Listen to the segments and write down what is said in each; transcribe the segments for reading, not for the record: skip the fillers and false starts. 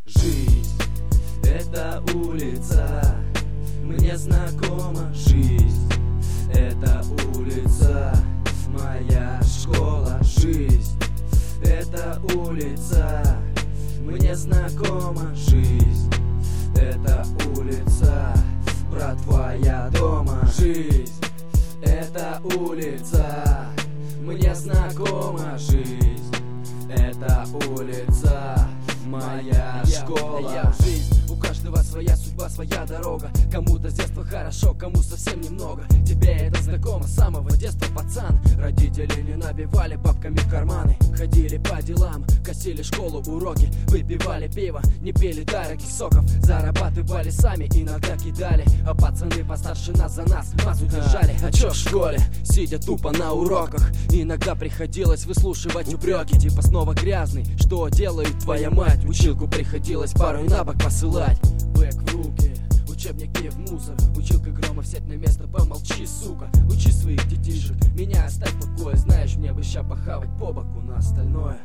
Жизнь — это улица, мне знакома. Жизнь — это улица, моя школа. Жизнь — это улица, мне знакома. Жизнь — это улица, брат, твоя дома. Жизнь — это улица, мне знакома. Жизнь — это улица, моя школа. Жизнь, у каждого своя судьба, своя дорога. Кому-то с детства хорошо, кому совсем немного. Тебе это знакомо с самого детства, пацан. Родители не набивали бабками карманы, ходили по делам, косили школу, уроки, выпивали пиво, не пили дорогих соков, зарабатывали сами, иногда кидали. А пацаны постарше нас за нас мазу держали. А чё в школе, сидя тупо на уроках, иногда приходилось выслушивать упреки, типа снова грязный, что делает твоя мать. Училку приходилось порой на бок посылать. Бэк в руки, учебники в мусор, училка громов, сядь на место, помолчи, сука. Учи своих детишек, меня оставь в покое. Знаешь, мне бы ща похавать по боку на остальное.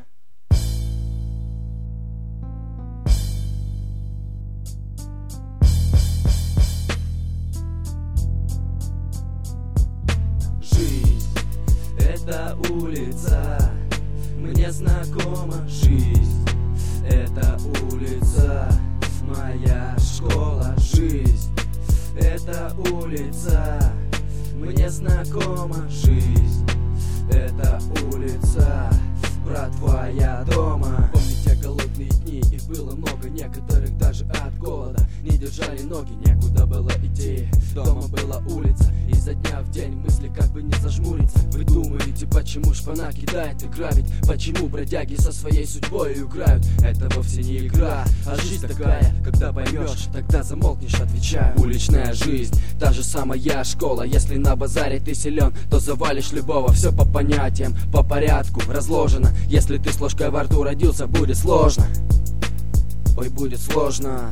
Жизнь — это улица, мне знакома. Жизнь — это улица, моя школа. Жизнь — это улица, мне знакома. Жизнь — это улица, брат, твоя дома. Помню те голодные дни, их было много. Некоторых даже от голода не держали ноги, некуда было идти. Дома была улица, изо дня в день мысли как бы не зажмуриться. Вы думаете, почему шпана кидает и грабит? Почему бродяги со своей судьбой играют? Это вовсе не игра, а жизнь такая. Когда поймешь, тогда замолкнешь, отвечаю. Уличная жизнь, та же самая школа. Если на базаре ты силен, то завалишь любого. Все по понятиям, по порядку разложено. Если ты с ложкой во рту родился, будет сложно. Ой, будет сложно.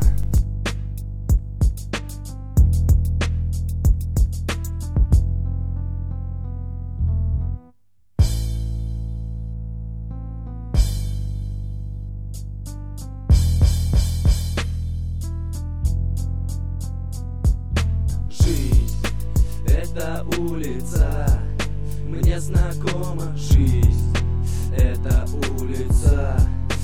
Жизнь — это улица, мне знакома. Жизнь — это улица,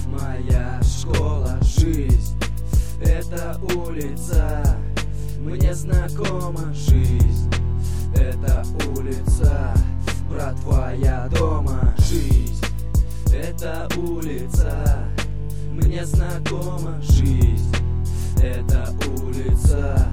моя школа. Жизнь — это улица, мне знакома. Жизнь — это улица, брат, твоя дома. Жизнь — это улица, мне знакома. Жизнь — это улица,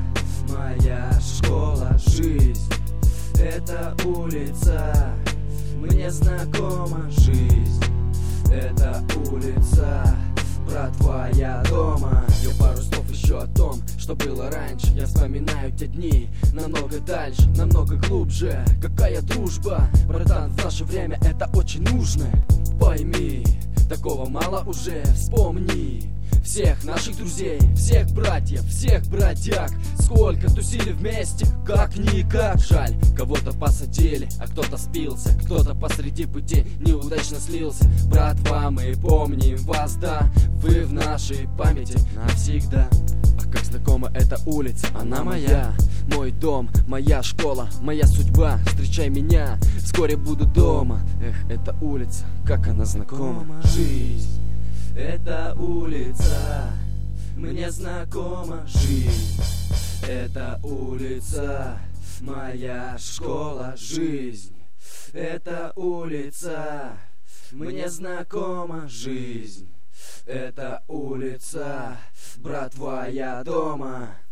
моя школа. Жизнь — это улица, мне знакома. Жизнь — это улица, брат, твоя дома. Я пару слов еще о том, что было раньше. Я вспоминаю те дни намного дальше, намного глубже. Какая дружба, братан, в наше время это очень нужно. Пойми, такого мало уже, вспомни всех наших друзей, всех братьев, всех бродяг. Сколько тусили вместе, как-никак. Жаль, кого-то посадили, а кто-то спился, кто-то посреди пути неудачно слился. Братва, мы помним вас, да, вы в нашей памяти навсегда. Ах, как знакома эта улица, она моя. Мой дом, моя школа, моя судьба. Встречай меня, вскоре буду дома. Эх, эта улица, как она знакома. Жизнь — это улица, мне знакома. Жизнь — это улица, моя школа. Жизнь — это улица, мне знакома. Жизнь — это улица, брат, твоя дома.